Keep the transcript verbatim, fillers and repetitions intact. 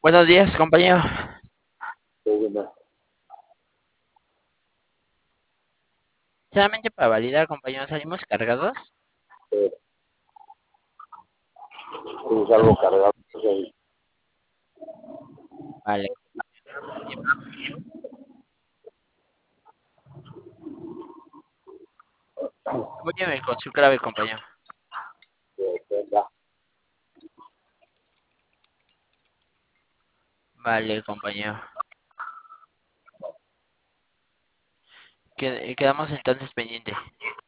Buenos días, compañero. Una, Solamente para validar, compañero, ¿salimos cargados? eh, es algo cargado. O sea, Vale. Apóyeme con su clave, compañero. venga, Vale, compañero. Qued- Quedamos entonces pendiente.